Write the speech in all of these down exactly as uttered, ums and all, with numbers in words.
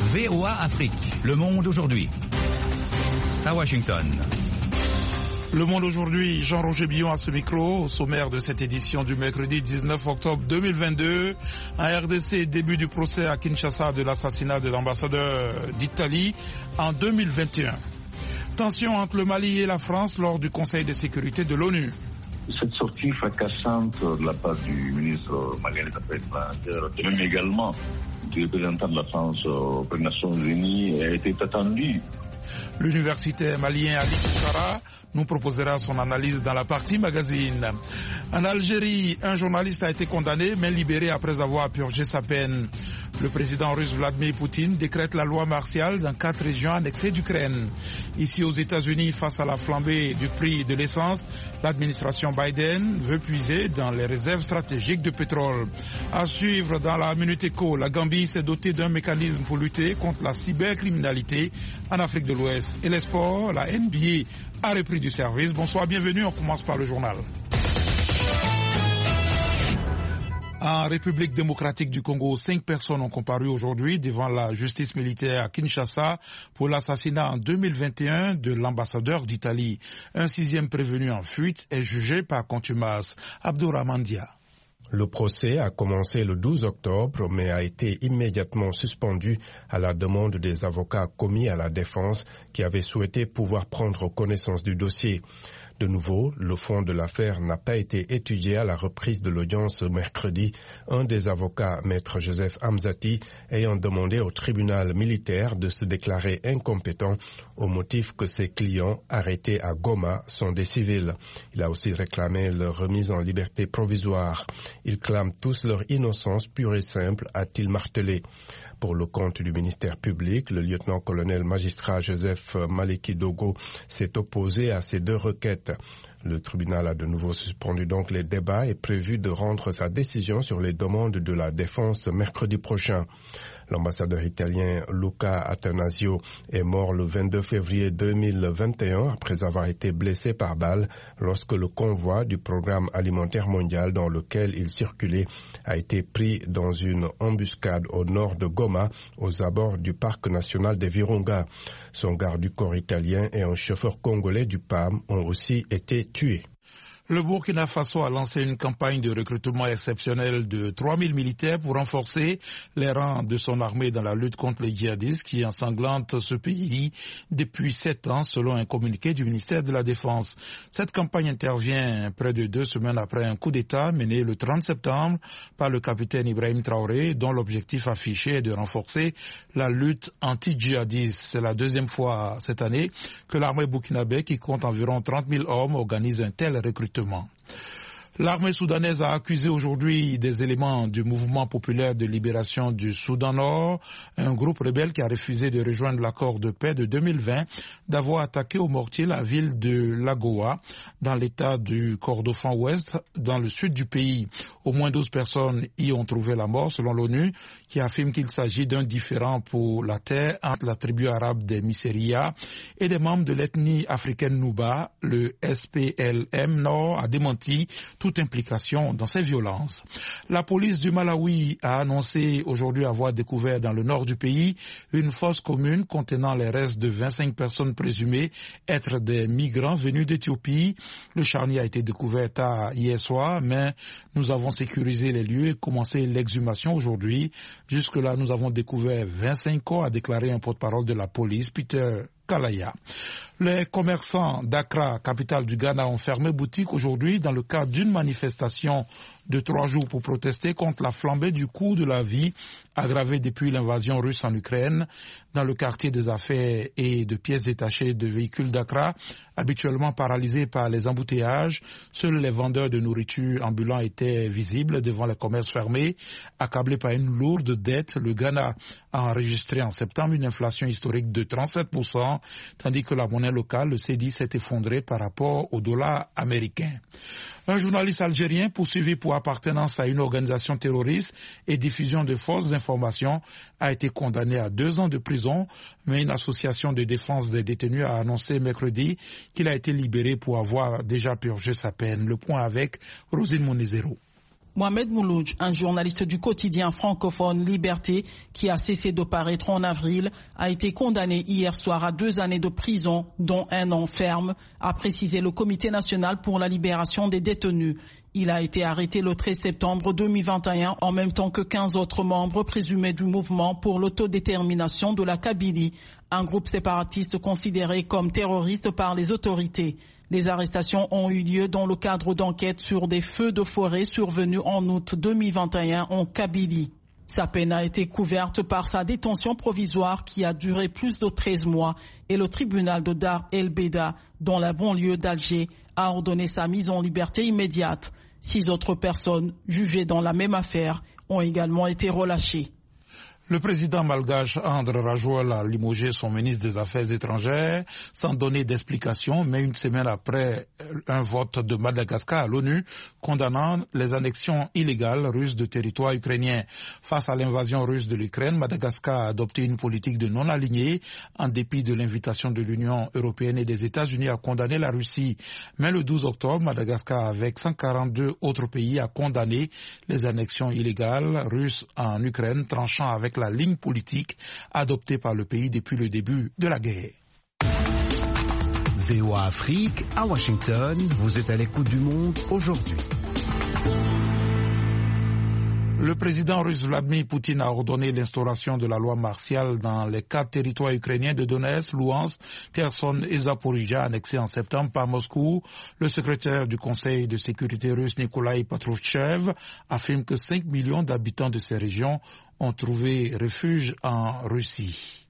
V O A Afrique, Le Monde aujourd'hui. À Washington. Le Monde aujourd'hui, Jean-Roger Billon à ce micro, au sommaire de cette édition du mercredi dix-neuf octobre deux mille vingt-deux. En R D C, début du procès à Kinshasa de l'assassinat de l'ambassadeur d'Italie en deux mille vingt et un. Tension entre le Mali et la France lors du Conseil de sécurité de l'ONU. Cette sortie fracassante de la part du ministre malien des Affaires étrangères et même également du représentant de la France auprès des Nations Unies a été attendue. L'universitaire malien Ali Touchara nous proposera son analyse dans la partie magazine. En Algérie, un journaliste a été condamné mais libéré après avoir purgé sa peine. Le président russe Vladimir Poutine décrète la loi martiale dans quatre régions annexées d'Ukraine. Ici aux États-Unis, face à la flambée du prix de l'essence, l'administration Biden veut puiser dans les réserves stratégiques de pétrole. À suivre dans la Minute Éco, la Gambie s'est dotée d'un mécanisme pour lutter contre la cybercriminalité en Afrique de l'Ouest. Et les sports, la N B A a repris du service. Bonsoir, bienvenue, on commence par le journal. En République démocratique du Congo, cinq personnes ont comparu aujourd'hui devant la justice militaire à Kinshasa pour l'assassinat en deux mille vingt et un de l'ambassadeur d'Italie. Un sixième prévenu en fuite est jugé par contumace. Abdourahmane Dia. Le procès a commencé le douze octobre, mais a été immédiatement suspendu à la demande des avocats commis à la défense qui avaient souhaité pouvoir prendre connaissance du dossier. De nouveau, le fond de l'affaire n'a pas été étudié à la reprise de l'audience mercredi, un des avocats, maître Joseph Hamzati, ayant demandé au tribunal militaire de se déclarer incompétent au motif que ses clients arrêtés à Goma sont des civils. Il a aussi réclamé leur remise en liberté provisoire. Ils clament tous leur innocence pure et simple, a-t-il martelé. Pour le compte du ministère public, le lieutenant-colonel magistrat Joseph Maleki Dogo s'est opposé à ces deux requêtes. Le tribunal a de nouveau suspendu donc les débats et prévu de rendre sa décision sur les demandes de la défense mercredi prochain. L'ambassadeur italien Luca Attanasio est mort le vingt-deux février deux mille vingt et un après avoir été blessé par balle lorsque le convoi du programme alimentaire mondial dans lequel il circulait a été pris dans une embuscade au nord de Goma, aux abords du parc national des Virunga. Son garde du corps italien et un chauffeur congolais du P A M ont aussi été tués. Le Burkina Faso a lancé une campagne de recrutement exceptionnel de trois mille militaires pour renforcer les rangs de son armée dans la lutte contre les djihadistes qui ensanglantent ce pays depuis sept ans, selon un communiqué du ministère de la Défense. Cette campagne intervient près de deux semaines après un coup d'État mené le trente septembre par le capitaine Ibrahim Traoré, dont l'objectif affiché est de renforcer la lutte anti-djihadiste. C'est la deuxième fois cette année que l'armée burkinabé, qui compte environ trente mille hommes, organise un tel recrutement. L'armée soudanaise a accusé aujourd'hui des éléments du mouvement populaire de libération du Soudan Nord, un groupe rebelle qui a refusé de rejoindre l'accord de paix de deux mille vingt, d'avoir attaqué au mortier la ville de Lagoa, dans l'état du Kordofan Ouest, dans le sud du pays. Au moins douze personnes y ont trouvé la mort, selon l'ONU, qui affirme qu'il s'agit d'un différend pour la terre entre la tribu arabe des Miseria et des membres de l'ethnie africaine Nouba. Le S P L M Nord a démenti toute implication dans ces violences. La police du Malawi a annoncé aujourd'hui avoir découvert dans le nord du pays une fosse commune contenant les restes de vingt-cinq personnes présumées être des migrants venus d'Éthiopie. Le charnier a été découvert tard hier soir, mais nous avons sécurisé les lieux et commencé l'exhumation aujourd'hui. Jusque-là, nous avons découvert vingt-cinq corps, a déclaré un porte-parole de la police, Peter Kalaya. Les commerçants d'Accra, capitale du Ghana, ont fermé boutique aujourd'hui dans le cadre d'une manifestation de trois jours pour protester contre la flambée du coût de la vie aggravée depuis l'invasion russe en Ukraine. Dans le quartier des affaires et de pièces détachées de véhicules d'Accra, habituellement paralysés par les embouteillages, seuls les vendeurs de nourriture ambulants étaient visibles devant les commerces fermés. Accablé par une lourde dette, le Ghana a enregistré en septembre une inflation historique de trente-sept pour cent, tandis que la monnaie locale, le C D I, s'est effondré par rapport au dollar américain. Un journaliste algérien poursuivi pour appartenance à une organisation terroriste et diffusion de fausses informations a été condamné à deux ans de prison, mais une association de défense des détenus a annoncé mercredi qu'il a été libéré pour avoir déjà purgé sa peine. Le point avec Rosine Monezero. Mohamed Mouloudj, un journaliste du quotidien francophone Liberté, qui a cessé de paraître en avril, a été condamné hier soir à deux années de prison, dont un an ferme, a précisé le Comité national pour la libération des détenus. Il a été arrêté le treize septembre deux mille vingt et un en même temps que quinze autres membres présumés du mouvement pour l'autodétermination de la Kabylie, un groupe séparatiste considéré comme terroriste par les autorités. Les arrestations ont eu lieu dans le cadre d'enquêtes sur des feux de forêt survenus en août deux mille vingt et un en Kabylie. Sa peine a été couverte par sa détention provisoire qui a duré plus de treize mois et le tribunal de Dar el-Beda, dans la banlieue d'Alger, a ordonné sa mise en liberté immédiate. Six autres personnes jugées dans la même affaire ont également été relâchées. Le président malgache André Rajol a limogé son ministre des Affaires étrangères sans donner d'explication, mais une semaine après un vote de Madagascar à l'ONU condamnant les annexions illégales russes de territoire ukrainien. Face à l'invasion russe de l'Ukraine, Madagascar a adopté une politique de non-alignés en dépit de l'invitation de l'Union européenne et des États-Unis à condamner la Russie. Mais le douze octobre, Madagascar, avec cent quarante-deux autres pays, a condamné les annexions illégales russes en Ukraine, tranchant avec la ligne politique adoptée par le pays depuis le début de la guerre. V O A Afrique, à Washington, vous êtes à l'écoute du monde aujourd'hui. Le président russe Vladimir Poutine a ordonné l'instauration de la loi martiale dans les quatre territoires ukrainiens de Donetsk, Louhansk, Kherson et Zaporizhzhia annexés en septembre par Moscou. Le secrétaire du Conseil de sécurité russe Nikolai Patrushev affirme que cinq millions d'habitants de ces régions ont trouvé refuge en Russie.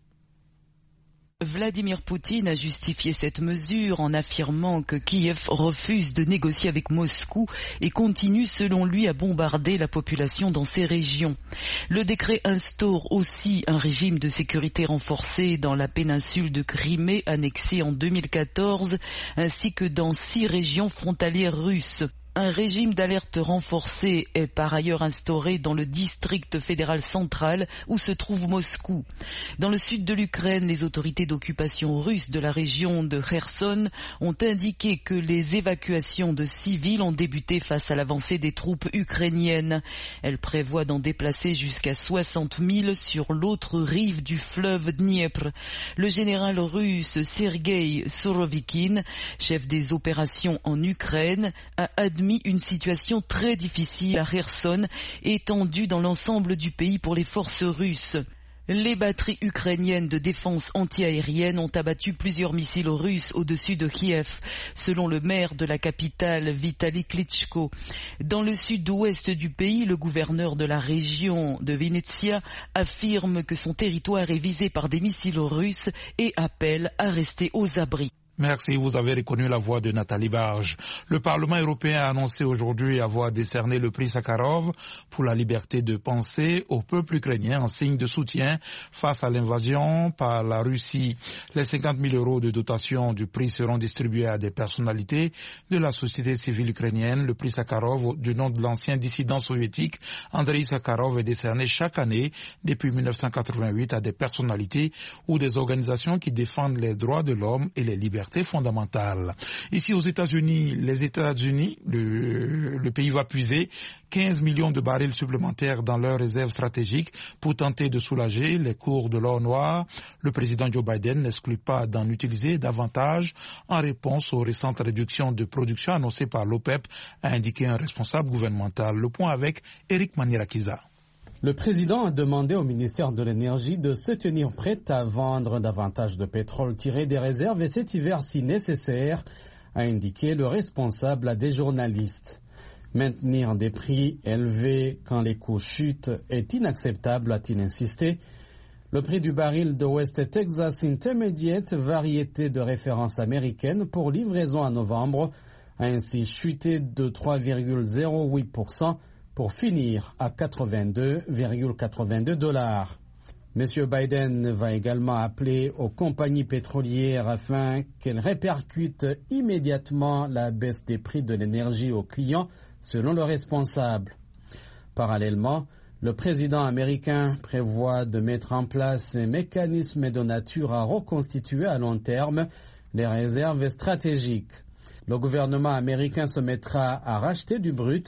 Vladimir Poutine a justifié cette mesure en affirmant que Kiev refuse de négocier avec Moscou et continue selon lui à bombarder la population dans ces régions. Le décret instaure aussi un régime de sécurité renforcé dans la péninsule de Crimée annexée en deux mille quatorze ainsi que dans six régions frontalières russes. Un régime d'alerte renforcé est par ailleurs instauré dans le district fédéral central où se trouve Moscou. Dans le sud de l'Ukraine, les autorités d'occupation russes de la région de Kherson ont indiqué que les évacuations de civils ont débuté face à l'avancée des troupes ukrainiennes. Elles prévoient d'en déplacer jusqu'à soixante mille sur l'autre rive du fleuve Dniepr. Le général russe Sergei Surovikin, chef des opérations en Ukraine, a admis une situation très difficile à Kherson, étendue dans l'ensemble du pays pour les forces russes. Les batteries ukrainiennes de défense antiaérienne ont abattu plusieurs missiles russes au-dessus de Kiev, selon le maire de la capitale Vitali Klitschko. Dans le sud-ouest du pays, le gouverneur de la région de Vinnytsia affirme que son territoire est visé par des missiles russes et appelle à rester aux abris. Merci, vous avez reconnu la voix de Nathalie Barge. Le Parlement européen a annoncé aujourd'hui avoir décerné le prix Sakharov pour la liberté de penser au peuple ukrainien en signe de soutien face à l'invasion par la Russie. Les cinquante mille euros de dotation du prix seront distribués à des personnalités de la société civile ukrainienne. Le prix Sakharov, du nom de l'ancien dissident soviétique Andrei Sakharov, est décerné chaque année depuis mille neuf cent quatre-vingt-huit à des personnalités ou des organisations qui défendent les droits de l'homme et les libertés fondamentale. Ici aux États-Unis, les États-Unis, le, le pays va puiser quinze millions de barils supplémentaires dans leurs réserves stratégiques pour tenter de soulager les cours de l'or noir. Le président Joe Biden n'exclut pas d'en utiliser davantage en réponse aux récentes réductions de production annoncées par l'OPEP, a indiqué un responsable gouvernemental. Le point avec Eric Manirakiza. Le président a demandé au ministère de l'Énergie de se tenir prêt à vendre davantage de pétrole tiré des réserves et cet hiver si nécessaire, a indiqué le responsable à des journalistes. Maintenir des prix élevés quand les coûts chutent est inacceptable, a-t-il insisté. Le prix du baril de West Texas Intermediate, variété de référence américaine pour livraison en novembre, a ainsi chuté de trois virgule zéro huit pour cent. pour finir à quatre-vingt-deux virgule quatre-vingt-deux dollars. Monsieur Biden va également appeler aux compagnies pétrolières afin qu'elles répercutent immédiatement la baisse des prix de l'énergie aux clients, selon le responsable. Parallèlement, le président américain prévoit de mettre en place un mécanisme de nature à reconstituer à long terme les réserves stratégiques. Le gouvernement américain se mettra à racheter du brut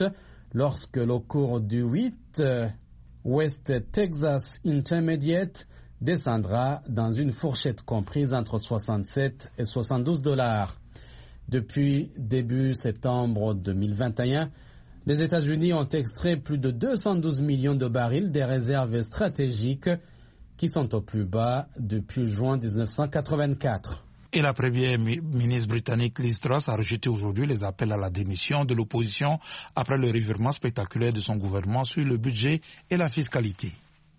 lorsque le cours du huit West Texas Intermediate descendra dans une fourchette comprise entre soixante-sept et soixante-douze dollars. Depuis début septembre deux mille vingt et un, les États-Unis ont extrait plus de deux cent douze millions de barils des réserves stratégiques qui sont au plus bas depuis juin mille neuf cent quatre-vingt-quatre. Et la première ministre britannique Liz Truss a rejeté aujourd'hui les appels à la démission de l'opposition après le revirement spectaculaire de son gouvernement sur le budget et la fiscalité.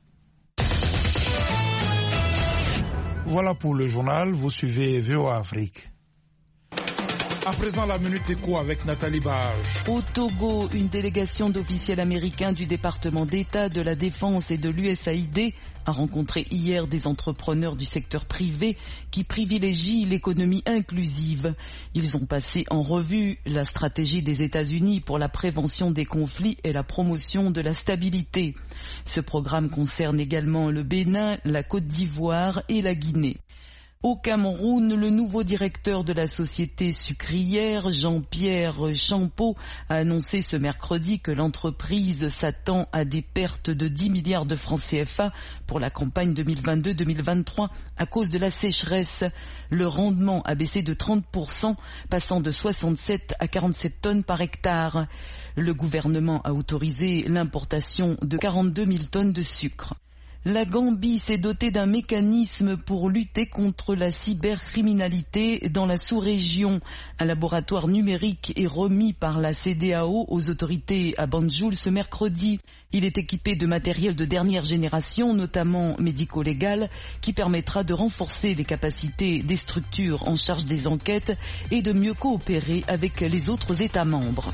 Voilà pour le journal, vous suivez V O A Afrique. À présent, la Minute Éco avec Nathalie Barge. Au Togo, une délégation d'officiels américains du département d'État, de la Défense et de l'U S A I D a rencontré hier des entrepreneurs du secteur privé qui privilégient l'économie inclusive. Ils ont passé en revue la stratégie des États-Unis pour la prévention des conflits et la promotion de la stabilité. Ce programme concerne également le Bénin, la Côte d'Ivoire et la Guinée. Au Cameroun, le nouveau directeur de la société sucrière, Jean-Pierre Champeau, a annoncé ce mercredi que l'entreprise s'attend à des pertes de dix milliards de francs C F A pour la campagne deux mille vingt-deux deux mille vingt-trois à cause de la sécheresse. Le rendement a baissé de trente pour cent, passant de soixante-sept à quarante-sept tonnes par hectare. Le gouvernement a autorisé l'importation de quarante-deux mille tonnes de sucre. La Gambie s'est dotée d'un mécanisme pour lutter contre la cybercriminalité dans la sous-région. Un laboratoire numérique est remis par la C E D E A O aux autorités à Banjul ce mercredi. Il est équipé de matériel de dernière génération, notamment médico-légal, qui permettra de renforcer les capacités des structures en charge des enquêtes et de mieux coopérer avec les autres États membres.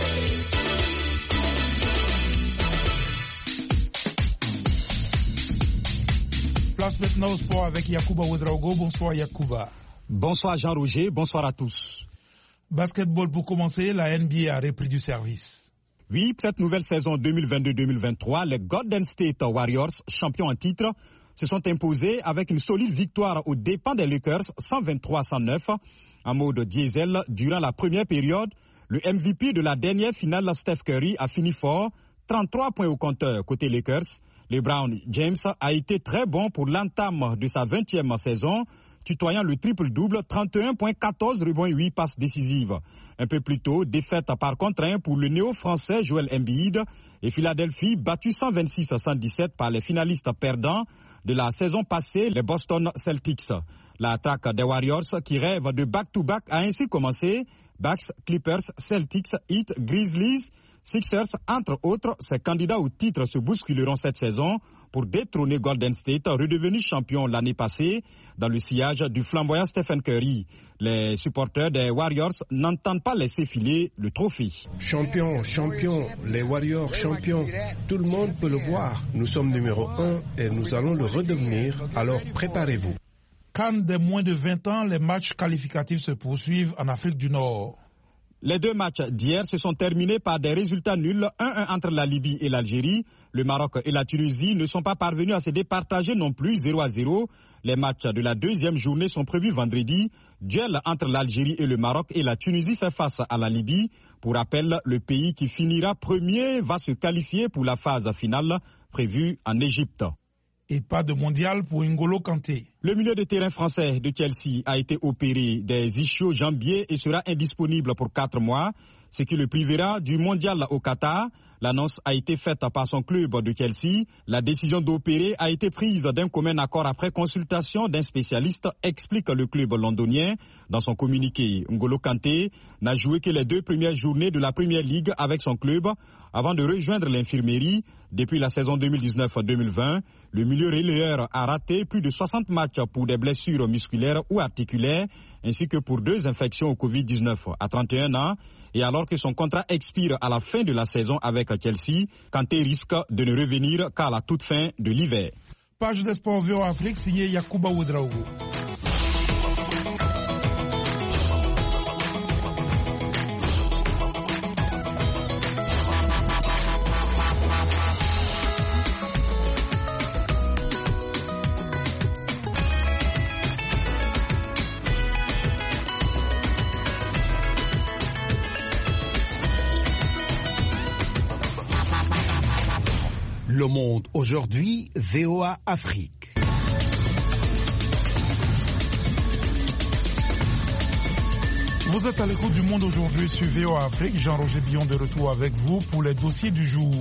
Place maintenant au sport avec Yacouba Ouedraogo. Bonsoir Yacouba. Bonsoir Jean-Roger, bonsoir à tous. Basketball pour commencer, la N B A a repris du service. Oui, cette nouvelle saison deux mille vingt-deux deux mille vingt-trois, les Golden State Warriors, champions en titre, se sont imposés avec une solide victoire aux dépens des Lakers, cent vingt-trois à cent neuf. En mode diesel, durant la première période, le M V P de la dernière finale, Steph Curry, a fini fort, trente-trois points au compteur côté Lakers. LeBron James a été très bon pour l'entame de sa vingtième saison, tutoyant le triple-double, trente et un points, quatorze rebonds et huit passes décisives. Un peu plus tôt, défaite par contre un pour le néo-français Joel Embiid et Philadelphie battu cent vingt-six à cent dix-sept par les finalistes perdants de la saison passée, les Boston Celtics. L'attaque des Warriors qui rêvent de back-to-back a ainsi commencé. Bucks, Clippers, Celtics, Heat, Grizzlies, Sixers, entre autres, ces candidats au titre se bousculeront cette saison pour détrôner Golden State, redevenu champion l'année passée, dans le sillage du flamboyant Stephen Curry. Les supporters des Warriors n'entendent pas laisser filer le trophée. Champion, champion, les Warriors champions, tout le monde peut le voir. Nous sommes numéro un et nous allons le redevenir, alors préparez-vous. CAN des moins de vingt ans, les matchs qualificatifs se poursuivent en Afrique du Nord. Les deux matchs d'hier se sont terminés par des résultats nuls, un un entre la Libye et l'Algérie. Le Maroc et la Tunisie ne sont pas parvenus à se départager non plus, zéro à zéro. Les matchs de la deuxième journée sont prévus vendredi. Duel entre l'Algérie et le Maroc et la Tunisie fait face à la Libye. Pour rappel, le pays qui finira premier va se qualifier pour la phase finale prévue en Égypte. Et pas de mondial pour N'Golo Kanté. Le milieu de terrain français de Chelsea a été opéré des ischio-jambiers et sera indisponible pour quatre mois, ce qui le privera du mondial au Qatar. L'annonce a été faite par son club de Chelsea. La décision d'opérer a été prise d'un commun accord après consultation d'un spécialiste, explique le club londonien. Dans son communiqué, N'Golo Kanté n'a joué que les deux premières journées de la Premier League avec son club avant de rejoindre l'infirmerie. Depuis la saison deux mille dix-neuf deux mille vingt, le milieu relayeur a raté plus de soixante matchs pour des blessures musculaires ou articulaires, ainsi que pour deux infections au covid dix-neuf à trente et un ans. Et alors que son contrat expire à la fin de la saison avec Chelsea, Kanté risque de ne revenir qu'à la toute fin de l'hiver. Page de sport V O Afrique signée Yacouba Ouedraogo. Le Monde aujourd'hui, V O A Afrique. Vous êtes à l'écoute du Monde aujourd'hui sur V O A Afrique. Jean-Roger Billon de retour avec vous pour les dossiers du jour.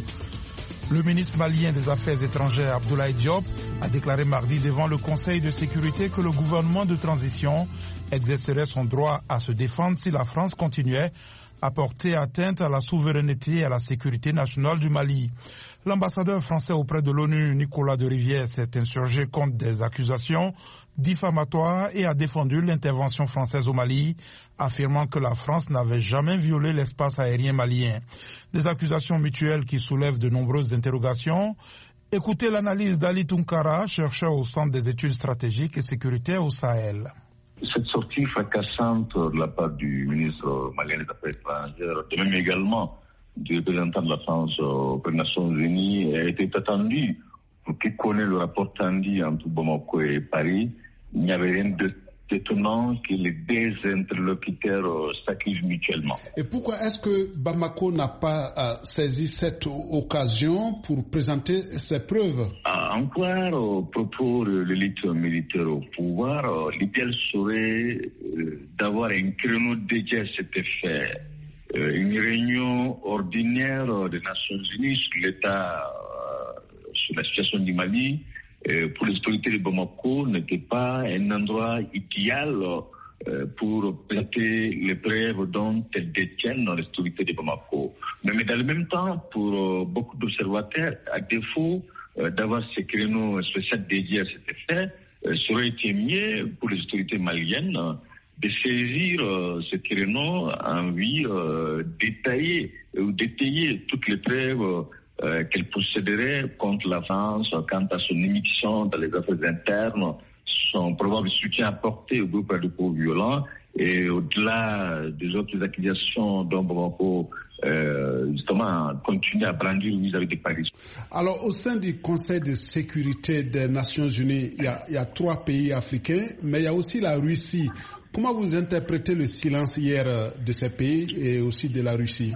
Le ministre malien des Affaires étrangères, Abdoulaye Diop, a déclaré mardi devant le Conseil de sécurité que le gouvernement de transition exercerait son droit à se défendre si la France continuait à porter atteinte à la souveraineté et à la sécurité nationale du Mali. L'ambassadeur français auprès de l'ONU, Nicolas de Rivière, s'est insurgé contre des accusations diffamatoires et a défendu l'intervention française au Mali, affirmant que la France n'avait jamais violé l'espace aérien malien. Des accusations mutuelles qui soulèvent de nombreuses interrogations. Écoutez l'analyse d'Ali Tunkara, chercheur au Centre des études stratégiques et sécuritaires au Sahel. Cette sortie fracassante de la part du ministre malien des Affaires étrangères, de même également du représentant de la France aux Nations Unies, a été attendue. Pour qui connaît le rapport tendu entre Bamako et Paris, il n'y avait rien de étonnant que les deux interlocuteurs s'accusent mutuellement. Et pourquoi est-ce que Bamako n'a pas euh, saisi cette occasion pour présenter ses preuves? Encore au propos de l'élite militaire au pouvoir, l'idéal serait euh, d'avoir un créneau dédié à cet effet. Euh, une réunion ordinaire des Nations Unies sur l'état, euh, sur la situation du Mali, euh, pour les autorités de Bamako n'était pas un endroit idéal euh, pour présenter les preuves dont elles détiennent les autorités de Bamako. Mais, mais dans le même temps, pour euh, beaucoup d'observateurs, à défaut euh, d'avoir ces créneaux spéciaux dédiés à cet effet, euh, ça aurait été mieux pour les autorités maliennes euh, de saisir euh, ce créneau en vue euh, détailler ou détailler toutes les preuves euh, qu'elle posséderait contre la France quant à son émission dans les affaires internes, son probable soutien apporté au groupe radicaux violents et au-delà des autres accusations dont Bamako euh, justement continue à brandir vis-à-vis de Paris. Alors au sein du Conseil de sécurité des Nations Unies, il y a, il y a trois pays africains, mais il y a aussi la Russie. Comment vous interprétez le silence hier de ces pays et aussi de la Russie?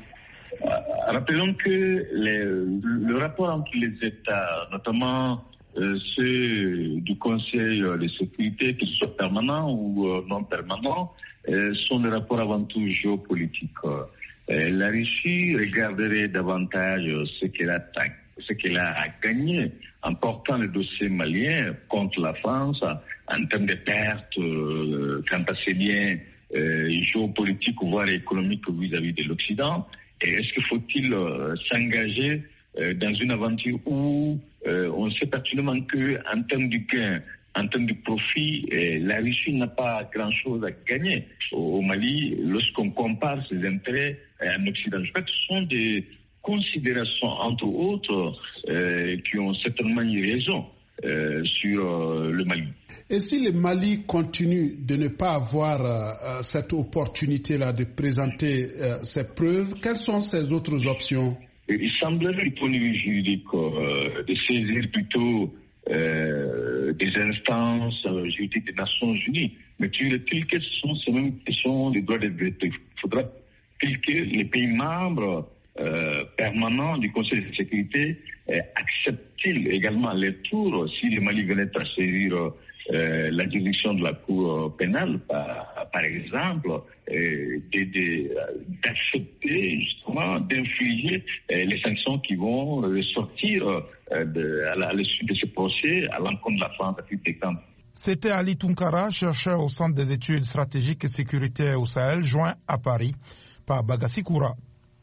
Rappelons que les, le rapport entre les États, notamment euh, ceux du Conseil de sécurité, qu'ils soient permanents ou euh, non permanents, euh, sont des rapports avant tout géopolitiques. Euh, la Russie regarderait davantage ce qu'elle a, ce qu'elle a gagné en portant le dossier malien contre la France en termes de pertes euh, quant à ses liens euh, géopolitiques voire économiques vis-à-vis de l'Occident. Et est-ce qu'il faut-il euh, s'engager euh, dans une aventure où euh, on sait pertinemment qu'en termes du gain, en termes de profit, euh, la Russie n'a pas grand-chose à gagner au, au Mali lorsqu'on compare ses intérêts euh, en Occident. Je crois que ce sont des considérations, entre autres, euh, qui ont certainement eu raison euh, sur euh, le Mali. Et si le Mali continue de ne pas avoir euh, cette opportunité-là de présenter euh, ses preuves, quelles sont ses autres options? Il semblerait, du point de vue juridique, euh, de saisir plutôt euh, des instances euh, juridiques des Nations Unies. Mais tu est-il que ce sont ces mêmes questions des droits de veto? Il faudra-t-il que les pays membres Euh, permanent du Conseil de sécurité euh, accepte-t-il également les tours si le Mali venait à saisir euh, la juridiction de la Cour pénale, par, par exemple, euh, de, de, d'accepter justement d'infliger euh, les sanctions qui vont sortir euh, de, à, la, à l'issue de ce procès à l'encontre de la France à titre d'exemple. C'était Ali Tunkara, chercheur au Centre des études stratégiques et sécuritaires au Sahel, joint à Paris par Bagassi Koura.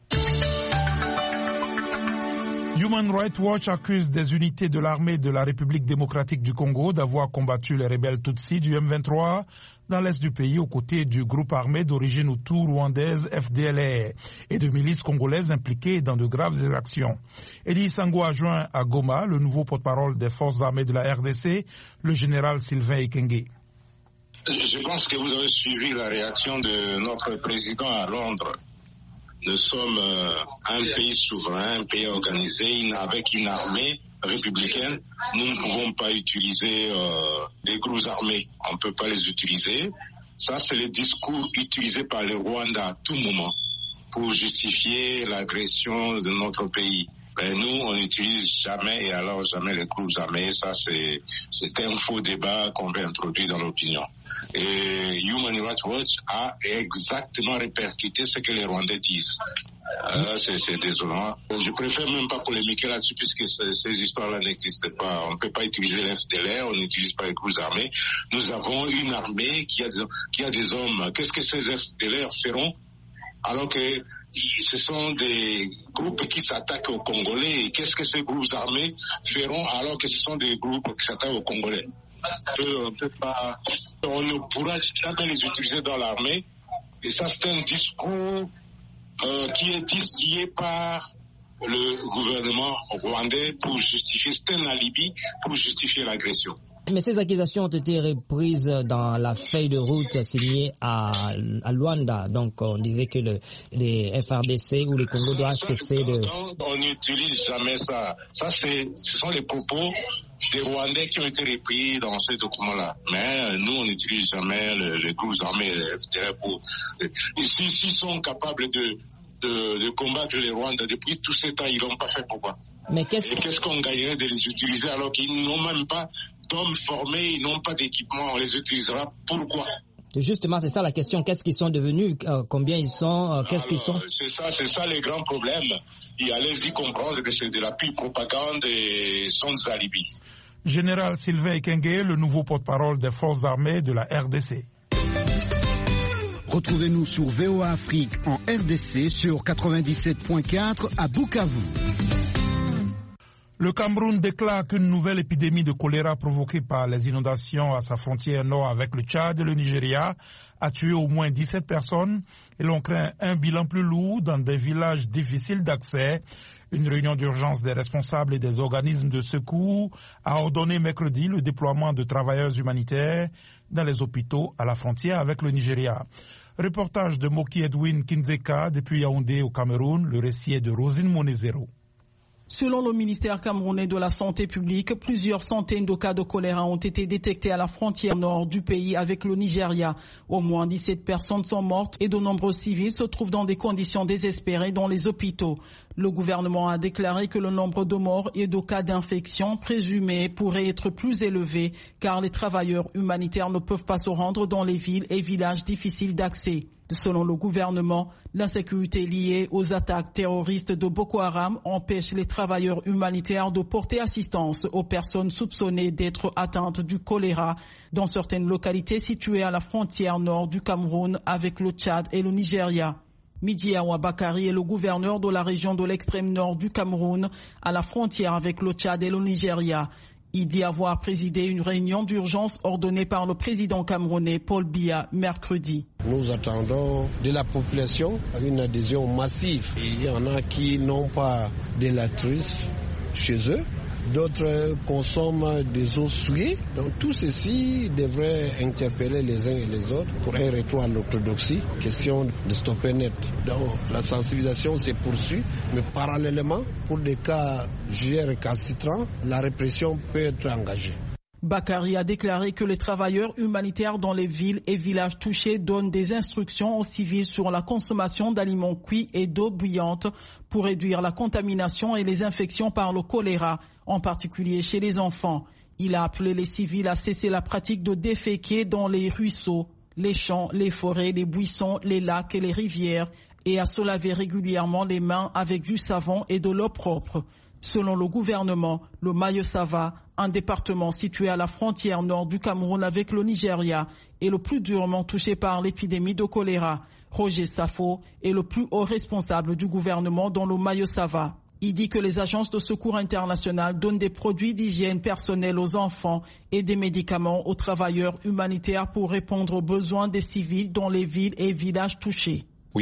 Human Rights Watch accuse des unités de l'armée de la République démocratique du Congo d'avoir combattu les rebelles Tutsis du M vingt-trois dans l'est du pays aux côtés du groupe armé d'origine Hutu rwandaise F D L R et de milices congolaises impliquées dans de graves exactions. Elie Sango a joint à Goma le nouveau porte-parole des forces armées de la R D C, le général Sylvain Ekenge. Je pense que vous avez suivi la réaction de notre président à Londres. Nous sommes euh, un pays souverain, un pays organisé, avec une armée républicaine. Nous ne pouvons pas utiliser euh, des groupes armés. On ne peut pas les utiliser. Ça, c'est le discours utilisé par le Rwanda à tout moment pour justifier l'agression de notre pays. Mais nous, on n'utilise jamais et alors jamais les groupes armés. Ça, c'est, c'est un faux débat qu'on veut introduire dans l'opinion. Et Human Rights Watch a exactement répercuté ce que les Rwandais disent. Euh, c'est, c'est désolant. Je préfère même pas polémiquer là-dessus puisque ces, ces histoires-là n'existent pas. On ne peut pas utiliser l'F D L R, on n'utilise pas les groupes armés. Nous avons une armée qui a des, qui a des hommes. Qu'est-ce que ces F D L R feront alors que ce sont des groupes qui s'attaquent aux Congolais? Et qu'est-ce que ces groupes armés feront alors que ce sont des groupes qui s'attaquent aux Congolais? On, peut pas, on ne pourra jamais les utiliser dans l'armée. Et ça, c'est un discours euh, qui est distillé par le gouvernement rwandais pour justifier, c'est un alibi pour justifier l'agression. Mais ces accusations ont été reprises dans la feuille de route signée à, à Luanda. Donc on disait que le, les F R D C ou le Congo doivent cesser de... On n'utilise jamais ça. Ça, c'est, ce sont les propos des Rwandais qui ont été repris dans ces documents-là. Mais nous, on n'utilise jamais le, les groupes armés, les F D L R pour... S'ils si, si sont capables de, de, de combattre les Rwandais depuis tout ce temps, ils l'ont pas fait. Pourquoi? Mais qu'est-ce... Et qu'est-ce qu'on gagnerait de les utiliser alors qu'ils n'ont même pas d'hommes formés, ils n'ont pas d'équipement, on les utilisera. Pourquoi? Justement, c'est ça la question. Qu'est-ce qu'ils sont devenus? euh, Combien ils sont euh, Qu'est-ce qu'ils sont? C'est ça, c'est ça les grands problèmes. Et allez-y comprendre que c'est de la pure propagande et sans alibi. Général Sylvain Ekenge, le nouveau porte-parole des forces armées de la R D C. Retrouvez-nous sur V O A Afrique en R D C sur quatre-vingt-dix-sept point quatre à Bukavu. Le Cameroun déclare qu'une nouvelle épidémie de choléra provoquée par les inondations à sa frontière nord avec le Tchad et le Nigeria a tué au moins dix-sept personnes et l'on craint un bilan plus lourd dans des villages difficiles d'accès. Une réunion d'urgence des responsables et des organismes de secours a ordonné mercredi le déploiement de travailleurs humanitaires dans les hôpitaux à la frontière avec le Nigeria. Reportage de Moki Edwin Kinzeka depuis Yaoundé au Cameroun, le récit est de Rosine Monezero. Selon le ministère camerounais de la Santé publique, plusieurs centaines de cas de choléra ont été détectés à la frontière nord du pays avec le Nigeria. Au moins dix-sept personnes sont mortes et de nombreux civils se trouvent dans des conditions désespérées dans les hôpitaux. Le gouvernement a déclaré que le nombre de morts et de cas d'infection présumés pourrait être plus élevé car les travailleurs humanitaires ne peuvent pas se rendre dans les villes et villages difficiles d'accès. Selon le gouvernement, l'insécurité liée aux attaques terroristes de Boko Haram empêche les travailleurs humanitaires de porter assistance aux personnes soupçonnées d'être atteintes du choléra dans certaines localités situées à la frontière nord du Cameroun avec le Tchad et le Nigeria. Midi Awa Bakari est le gouverneur de la région de l'extrême nord du Cameroun à la frontière avec le Tchad et le Nigeria. Il dit avoir présidé une réunion d'urgence ordonnée par le président camerounais Paul Biya mercredi. Nous attendons de la population une adhésion massive. Il y en a qui n'ont pas de latrines chez eux. D'autres consomment des eaux souillées. Donc tout ceci devrait interpeller les uns et les autres pour un retour à l'orthodoxie. Question de stopper net. Donc la sensibilisation se poursuit, mais parallèlement, pour des cas jugés récalcitrants, la répression peut être engagée. Bakari a déclaré que les travailleurs humanitaires dans les villes et villages touchés donnent des instructions aux civils sur la consommation d'aliments cuits et d'eau bouillante pour réduire la contamination et les infections par le choléra, en particulier chez les enfants. Il a appelé les civils à cesser la pratique de déféquer dans les ruisseaux, les champs, les forêts, les buissons, les lacs et les rivières et à se laver régulièrement les mains avec du savon et de l'eau propre. Selon le gouvernement, le Mayo-Sava, un département situé à la frontière nord du Cameroun avec le Nigeria, est le plus durement touché par l'épidémie de choléra. Roger Safo est le plus haut responsable du gouvernement dans le Mayo-Sava. Il dit que les agences de secours internationales donnent des produits d'hygiène personnelle aux enfants et des médicaments aux travailleurs humanitaires pour répondre aux besoins des civils dans les villes et villages touchés.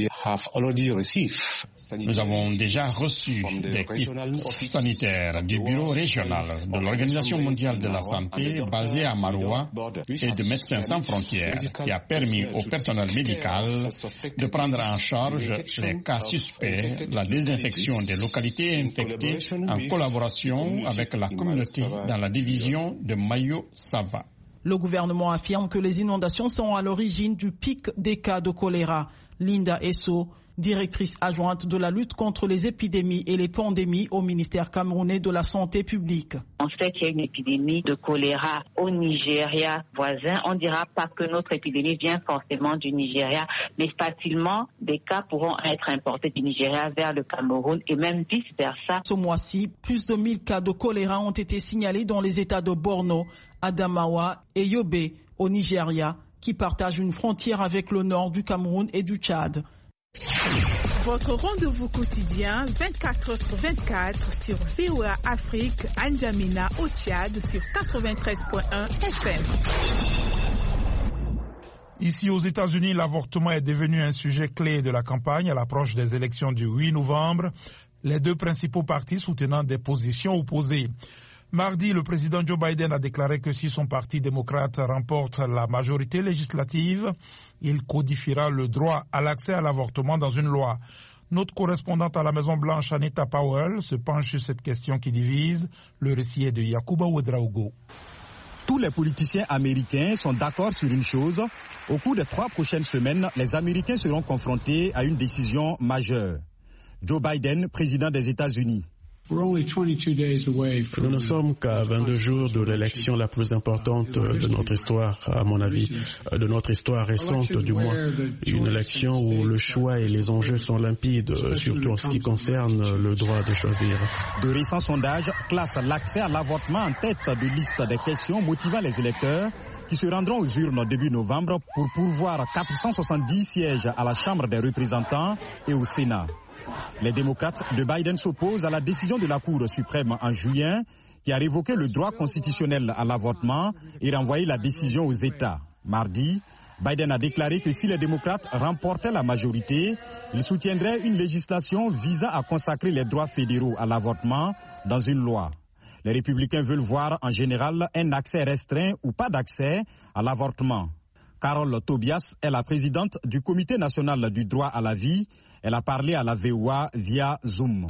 Nous avons déjà reçu des kits sanitaires du bureau régional de l'Organisation mondiale de la santé basé à Maroua et de Médecins sans frontières qui a permis au personnel médical de prendre en charge les cas suspects, la désinfection des localités infectées en collaboration avec la communauté dans la division de Mayo-Sava. Le gouvernement affirme que les inondations sont à l'origine du pic des cas de choléra. Linda Esso, directrice adjointe de la lutte contre les épidémies et les pandémies au ministère camerounais de la Santé publique. On sait qu'il y a une épidémie de choléra au Nigeria voisin. On ne dira pas que notre épidémie vient forcément du Nigeria, mais facilement, des cas pourront être importés du Nigeria vers le Cameroun et même vice-versa. Ce mois-ci, plus de mille cas de choléra ont été signalés dans les États de Borno, Adamawa et Yobe au Nigeria, qui partagent une frontière avec le nord du Cameroun et du Tchad. Votre rendez-vous quotidien vingt-quatre heures sur vingt-quatre sur V O A Afrique, N'Djamena au Tchad sur quatre-vingt-treize virgule un F M. Ici aux États-Unis, l'avortement est devenu un sujet clé de la campagne à l'approche des élections du huit novembre. Les deux principaux partis soutenant des positions opposées. Mardi, le président Joe Biden a déclaré que si son parti démocrate remporte la majorité législative, il codifiera le droit à l'accès à l'avortement dans une loi. Notre correspondante à la Maison-Blanche, Anita Powell, se penche sur cette question qui divise. Le récit est de Yacouba Ouedraogo. Tous les politiciens américains sont d'accord sur une chose. Au cours des trois prochaines semaines, les Américains seront confrontés à une décision majeure. Joe Biden, président des États-Unis. Nous ne sommes qu'à vingt-deux jours de l'élection la plus importante de notre histoire, à mon avis, de notre histoire récente du moins. Une élection où le choix et les enjeux sont limpides, surtout en ce qui concerne le droit de choisir. De récents sondages classent l'accès à l'avortement en tête de liste des questions motivant les électeurs qui se rendront aux urnes début novembre pour pourvoir quatre cent soixante-dix sièges à la Chambre des représentants et au Sénat. Les démocrates de Biden s'opposent à la décision de la Cour suprême en juillet qui a révoqué le droit constitutionnel à l'avortement et renvoyé la décision aux États. Mardi, Biden a déclaré que si les démocrates remportaient la majorité, il soutiendrait une législation visant à consacrer les droits fédéraux à l'avortement dans une loi. Les républicains veulent voir en général un accès restreint ou pas d'accès à l'avortement. Carol Tobias est la présidente du Comité national du droit à la vie. Elle a parlé à la V O A via Zoom.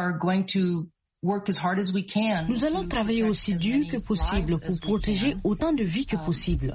Nous allons travailler aussi dur que possible pour protéger autant de vies que possible.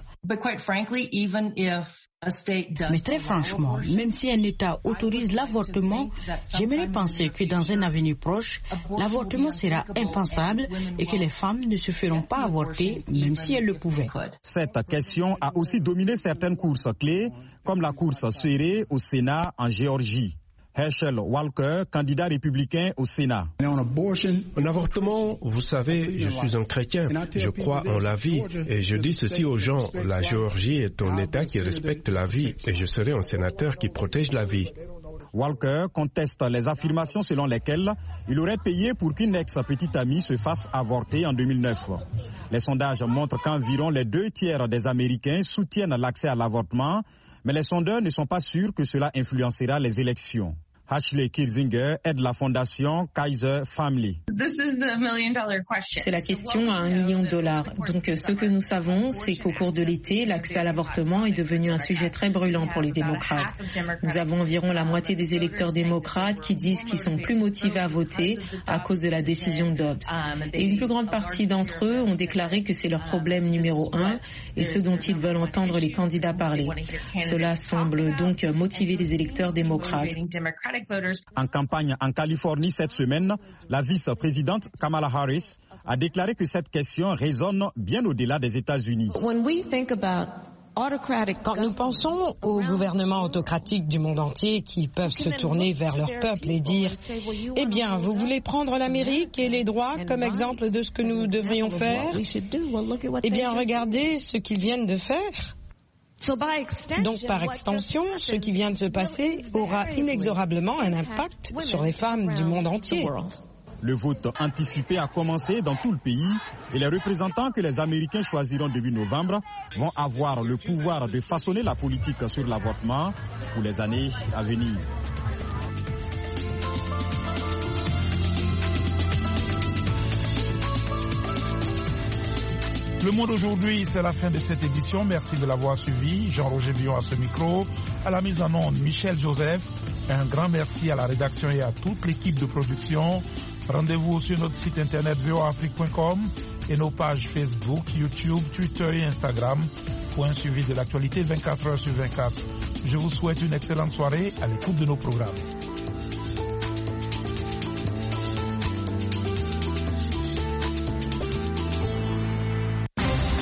Mais très franchement, même si un État autorise l'avortement, j'aimerais penser que dans un avenir proche, l'avortement sera impensable et que les femmes ne se feront pas avorter, même si elles le pouvaient. Cette question a aussi dominé certaines courses clés, comme la course serrée au Sénat en Géorgie. Herschel Walker, candidat républicain au Sénat. En avortement, vous savez, je suis un chrétien, je crois en la vie et je dis ceci aux gens, la Géorgie est un État qui respecte la vie et je serai un sénateur qui protège la vie. Walker conteste les affirmations selon lesquelles il aurait payé pour qu'une ex-petite amie se fasse avorter en deux mille neuf. Les sondages montrent qu'environ les deux tiers des Américains soutiennent l'accès à l'avortement, mais les sondeurs ne sont pas sûrs que cela influencera les élections. Ashley Kirzinger aide la fondation Kaiser Family. C'est la question à un million de dollars. Donc ce que nous savons, c'est qu'au cours de l'été, l'accès à l'avortement est devenu un sujet très brûlant pour les démocrates. Nous avons environ la moitié des électeurs démocrates qui disent qu'ils sont plus motivés à voter à cause de la décision Dobbs. Et une plus grande partie d'entre eux ont déclaré que c'est leur problème numéro un et ce dont ils veulent entendre les candidats parler. Cela semble donc motiver les électeurs démocrates. En campagne en Californie cette semaine, la vice-présidente Kamala Harris a déclaré que cette question résonne bien au-delà des États-Unis. Quand nous pensons aux gouvernements autocratiques du monde entier qui peuvent se tourner vers leur peuple et dire « Eh bien, vous voulez prendre l'Amérique et les droits comme exemple de ce que nous devrions faire ? Eh bien, regardez ce qu'ils viennent de faire. » Donc, par extension, ce qui vient de se passer aura inexorablement un impact sur les femmes du monde entier. Le vote anticipé a commencé dans tout le pays et les représentants que les Américains choisiront début novembre vont avoir le pouvoir de façonner la politique sur l'avortement pour les années à venir. Le Monde aujourd'hui, c'est la fin de cette édition. Merci de l'avoir suivi. Jean-Roger Billon à ce micro. À la mise en onde, Michel Joseph. Un grand merci à la rédaction et à toute l'équipe de production. Rendez-vous sur notre site internet v o a afrique point com et nos pages Facebook, YouTube, Twitter et Instagram pour un suivi de l'actualité vingt-quatre heures sur vingt-quatre. Je vous souhaite une excellente soirée à l'écoute de nos programmes.